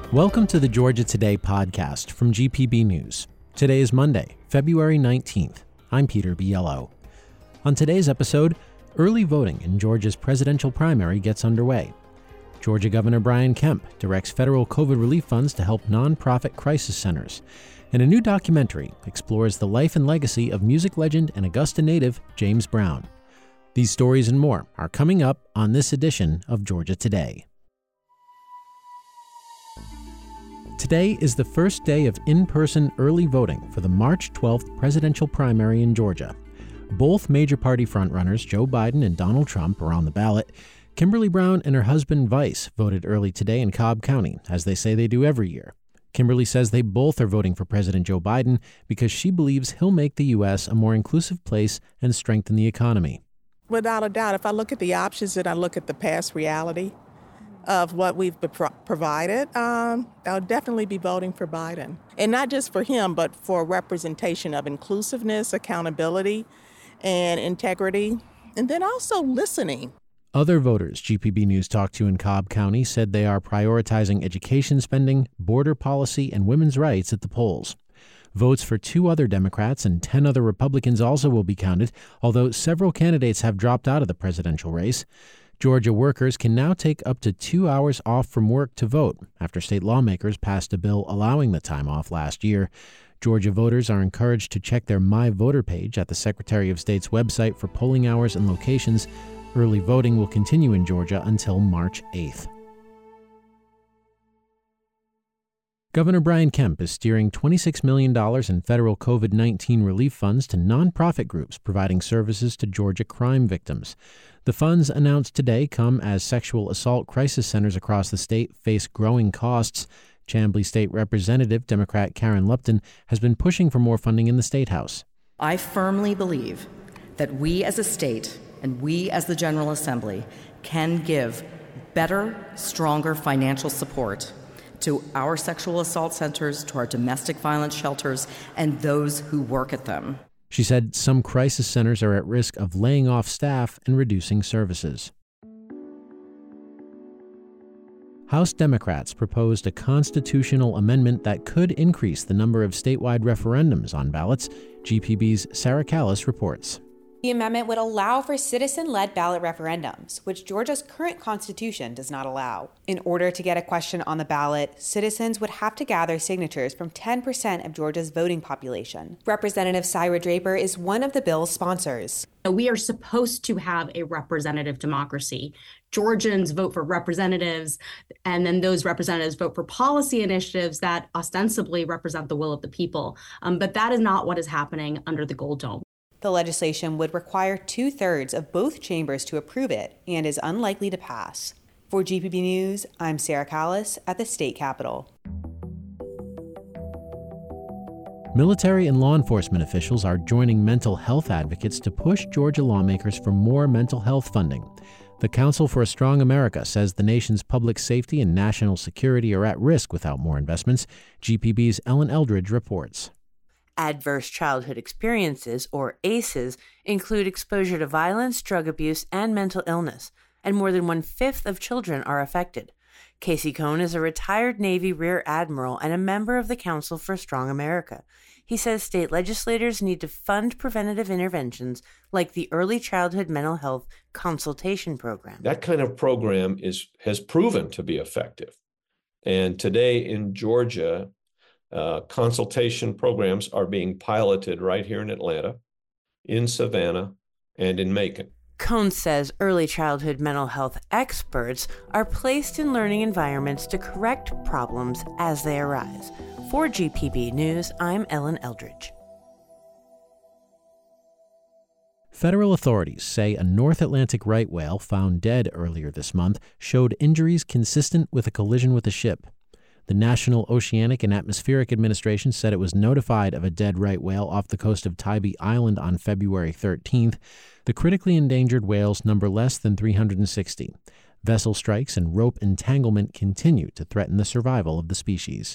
Welcome to the Georgia Today podcast from GPB News. Today is Monday, February 19th. I'm Peter Biello. On today's episode, early voting in Georgia's presidential primary gets underway. Georgia Governor Brian Kemp directs federal COVID relief funds to help nonprofit crisis centers. And a new documentary explores the life and legacy of music legend and Augusta native James Brown. These stories and more are coming up on this edition of Georgia Today. Today is the first day of in-person early voting for the March 12th presidential primary in Georgia. Both major party frontrunners, Joe Biden and Donald Trump, are on the ballot. Kimberly Brown and her husband, Vice, voted early today in Cobb County, as they say they do every year. Kimberly says they both are voting for President Joe Biden because she believes he'll make the U.S. a more inclusive place and strengthen the economy. Without a doubt, if I look at the options and I look at the past reality of what we've provided, I'll definitely be voting for Biden. And not just for him, but for representation of inclusiveness, accountability, and integrity, and then also listening. Other voters GPB News talked to in Cobb County said they are prioritizing education spending, border policy, and women's rights at the polls. Votes for 2 other Democrats and 10 other Republicans also will be counted, although several candidates have dropped out of the presidential race. Georgia workers can now take up to 2 hours off from work to vote after state lawmakers passed a bill allowing the time off last year. Georgia voters are encouraged to check their My Voter page at the Secretary of State's website for polling hours and locations. Early voting will continue in Georgia until March 8th. Governor Brian Kemp is steering $26 million in federal COVID-19 relief funds to nonprofit groups providing services to Georgia crime victims. The funds announced today come as sexual assault crisis centers across the state face growing costs. Chamblee State Representative Democrat Karen Lupton has been pushing for more funding in the State House. I firmly believe that we as a state and we as the General Assembly can give better, stronger financial support to our sexual assault centers, to our domestic violence shelters, and those who work at them. She said some crisis centers are at risk of laying off staff and reducing services. House Democrats proposed a constitutional amendment that could increase the number of statewide referendums on ballots. GPB's Sarah Callis reports. The amendment would allow for citizen-led ballot referendums, which Georgia's current constitution does not allow. In order to get a question on the ballot, citizens would have to gather signatures from 10% of Georgia's voting population. Representative Syra Draper is one of the bill's sponsors. We are supposed to have a representative democracy. Georgians vote for representatives, and then those representatives vote for policy initiatives that ostensibly represent the will of the people. But that is not what is happening under the Gold Dome. The legislation would require 2/3 of both chambers to approve it and is unlikely to pass. For GPB News, I'm Sarah Callis at the state capitol. Military and law enforcement officials are joining mental health advocates to push Georgia lawmakers for more mental health funding. The Council for a Strong America says the nation's public safety and national security are at risk without more investments. GPB's Ellen Eldridge reports. Adverse childhood experiences, or ACEs, include exposure to violence, drug abuse, and mental illness, and more than 1/5 of children are affected. Casey Cohn is a retired Navy Rear Admiral and a member of the Council for Strong America. He says state legislators need to fund preventative interventions like the Early Childhood Mental Health Consultation Program. That kind of program has proven to be effective. And today in Georgia, consultation programs are being piloted right here in Atlanta, in Savannah, and in Macon. Cohn says early childhood mental health experts are placed in learning environments to correct problems as they arise. For GPB News, I'm Ellen Eldridge. Federal authorities say a North Atlantic right whale found dead earlier this month showed injuries consistent with a collision with a ship. The National Oceanic and Atmospheric Administration said it was notified of a dead right whale off the coast of Tybee Island on February 13th. The critically endangered whales number less than 360. Vessel strikes and rope entanglement continue to threaten the survival of the species.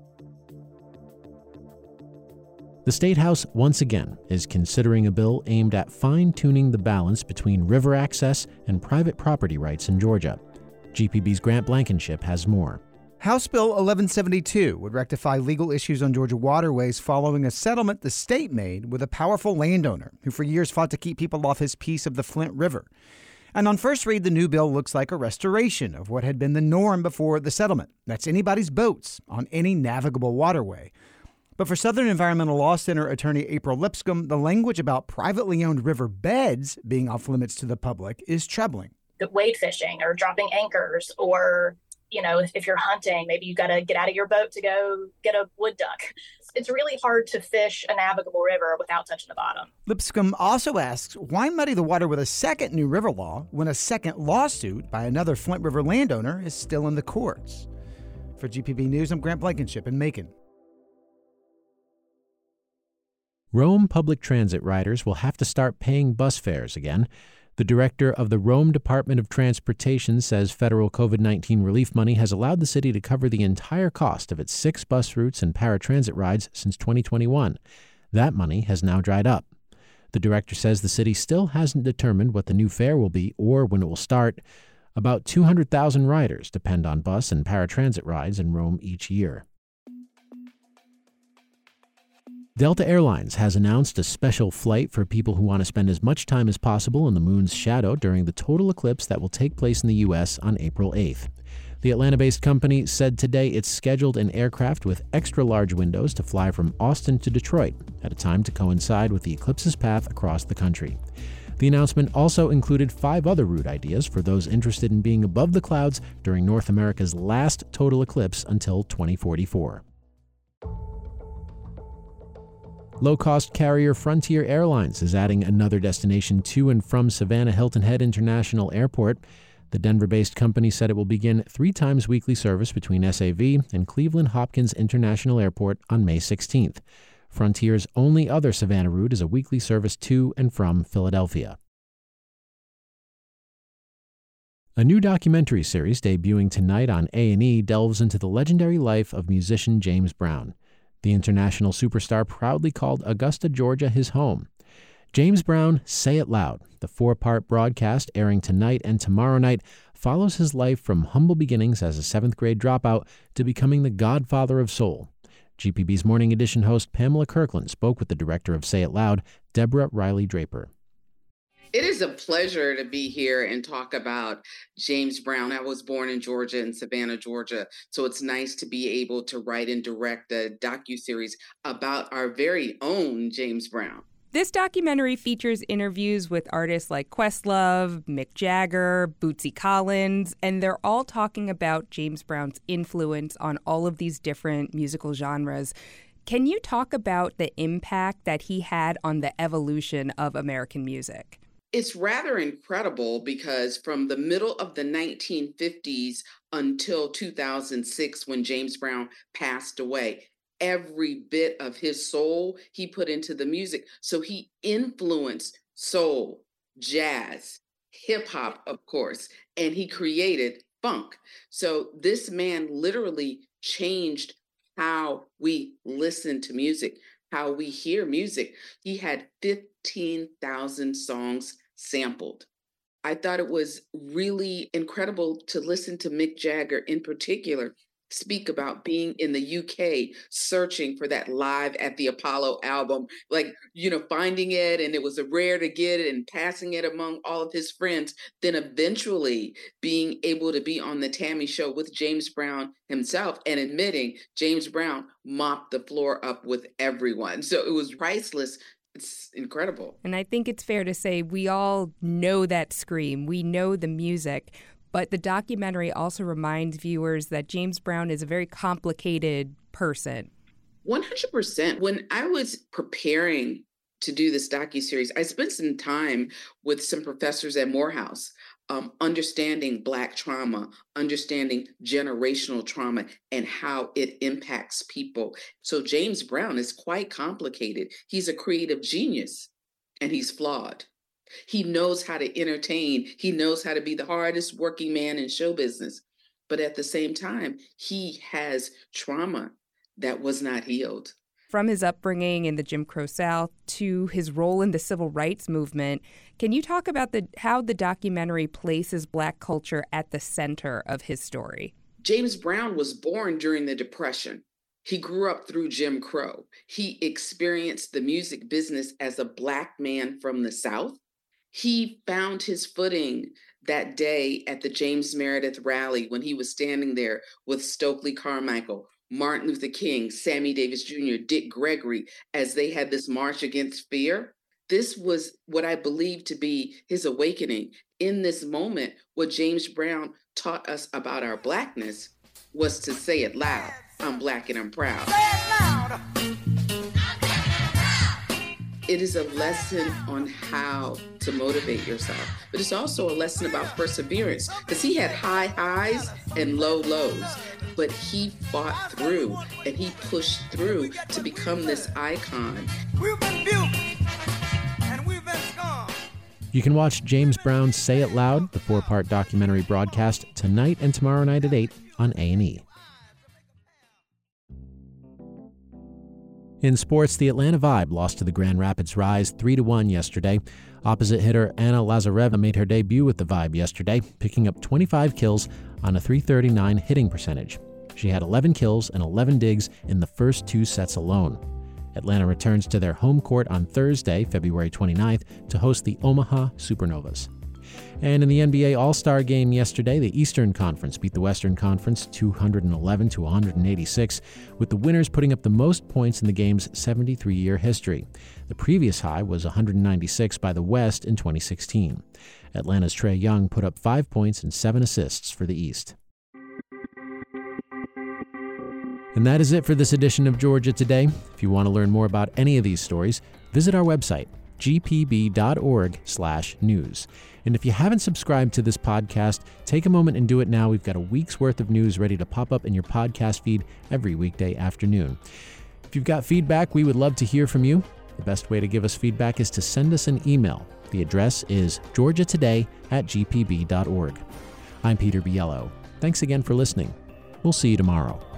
The State House, once again, is considering a bill aimed at fine-tuning the balance between river access and private property rights in Georgia. GPB's Grant Blankenship has more. House Bill 1172 would rectify legal issues on Georgia waterways following a settlement the state made with a powerful landowner who for years fought to keep people off his piece of the Flint River. And on first read, the new bill looks like a restoration of what had been the norm before the settlement. That's anybody's boats on any navigable waterway. But for Southern Environmental Law Center attorney April Lipscomb, the language about privately owned river beds being off limits to the public is troubling. The wade fishing or dropping anchors, or if you're hunting, maybe you got to get out of your boat to go get a wood duck. It's really hard to fish a navigable river without touching the bottom. Lipscomb also asks, why muddy the water with a second new river law when a second lawsuit by another Flint River landowner is still in the courts? For GPB News, I'm Grant Blankenship in Macon. Rome public transit riders will have to start paying bus fares again. The director of the Rome Department of Transportation says federal COVID-19 relief money has allowed the city to cover the entire cost of its 6 bus routes and paratransit rides since 2021. That money has now dried up. The director says the city still hasn't determined what the new fare will be or when it will start. About 200,000 riders depend on bus and paratransit rides in Rome each year. Delta Airlines has announced a special flight for people who want to spend as much time as possible in the moon's shadow during the total eclipse that will take place in the U.S. on April 8th. The Atlanta-based company said today it's scheduled an aircraft with extra-large windows to fly from Austin to Detroit at a time to coincide with the eclipse's path across the country. The announcement also included 5 other route ideas for those interested in being above the clouds during North America's last total eclipse until 2044. Low-cost carrier Frontier Airlines is adding another destination to and from Savannah Hilton Head International Airport. The Denver-based company said it will begin 3 times weekly service between SAV and Cleveland Hopkins International Airport on May 16th. Frontier's only other Savannah route is a weekly service to and from Philadelphia. A new documentary series debuting tonight on A&E delves into the legendary life of musician James Brown. The international superstar proudly called Augusta, Georgia, his home. James Brown, Say It Loud, the 4-part broadcast airing tonight and tomorrow night, follows his life from humble beginnings as a 7th-grade dropout to becoming the godfather of soul. GPB's Morning Edition host Pamela Kirkland spoke with the director of Say It Loud, Deborah Riley Draper. It is a pleasure to be here and talk about James Brown. I was born in Georgia, in Savannah, Georgia, so it's nice to be able to write and direct a docuseries about our very own James Brown. This documentary features interviews with artists like Questlove, Mick Jagger, Bootsy Collins, and they're all talking about James Brown's influence on all of these different musical genres. Can you talk about the impact that he had on the evolution of American music? It's rather incredible because from the middle of the 1950s until 2006, when James Brown passed away, every bit of his soul he put into the music. So he influenced soul, jazz, hip hop, of course, and he created funk. So this man literally changed how we listen to music, how we hear music. He had 15,000 songs sampled. I thought it was really incredible to listen to Mick Jagger in particular speak about being in the UK, searching for that Live at the Apollo album, finding it, and it was rare to get it and passing it among all of his friends, then eventually being able to be on the Tammy Show with James Brown himself and admitting James Brown mopped the floor up with everyone. So it was priceless. It's incredible. And I think it's fair to say we all know that scream. We know the music. But the documentary also reminds viewers that James Brown is a very complicated person. 100%. When I was preparing to do this docuseries, I spent some time with some professors at Morehouse, understanding Black trauma, understanding generational trauma, and how it impacts people. So James Brown is quite complicated. He's a creative genius, and he's flawed. He knows how to entertain. He knows how to be the hardest working man in show business. But at the same time, he has trauma that was not healed. From his upbringing in the Jim Crow South to his role in the civil rights movement, can you talk about how the documentary places Black culture at the center of his story? James Brown was born during the Depression. He grew up through Jim Crow. He experienced the music business as a Black man from the South. He found his footing that day at the James Meredith rally when he was standing there with Stokely Carmichael, Martin Luther King, Sammy Davis Jr., Dick Gregory, as they had this march against fear. This was what I believe to be his awakening. In this moment, what James Brown taught us about our Blackness was to say it loud. I'm Black and I'm proud. Say it loud. It is a lesson on how to motivate yourself, but it's also a lesson about perseverance, because he had high highs and low lows, but he fought through and he pushed through to become this icon. We've been built and we've been scarred. You can watch James Brown's Say It Loud, the 4-part documentary broadcast tonight and tomorrow night at 8 on A&E. In sports, the Atlanta Vibe lost to the Grand Rapids Rise 3-1 yesterday. Opposite hitter Anna Lazareva made her debut with the Vibe yesterday, picking up 25 kills on a .339 hitting percentage. She had 11 kills and 11 digs in the first 2 sets alone. Atlanta returns to their home court on Thursday, February 29th, to host the Omaha Supernovas. And in the NBA All-Star Game yesterday, the Eastern Conference beat the Western Conference 211-186, with the winners putting up the most points in the game's 73-year history. The previous high was 196 by the West in 2016. Atlanta's Trae Young put up 5 points and 7 assists for the East. And that is it for this edition of Georgia Today. If you want to learn more about any of these stories, visit our website, gpb.org/news. And if you haven't subscribed to this podcast, take a moment and do it now. We've got a week's worth of news ready to pop up in your podcast feed every weekday afternoon. If you've got feedback, we would love to hear from you. The best way to give us feedback is to send us an email. The address is georgiatoday@gpb.org. I'm Peter Biello. Thanks again for listening. We'll see you tomorrow.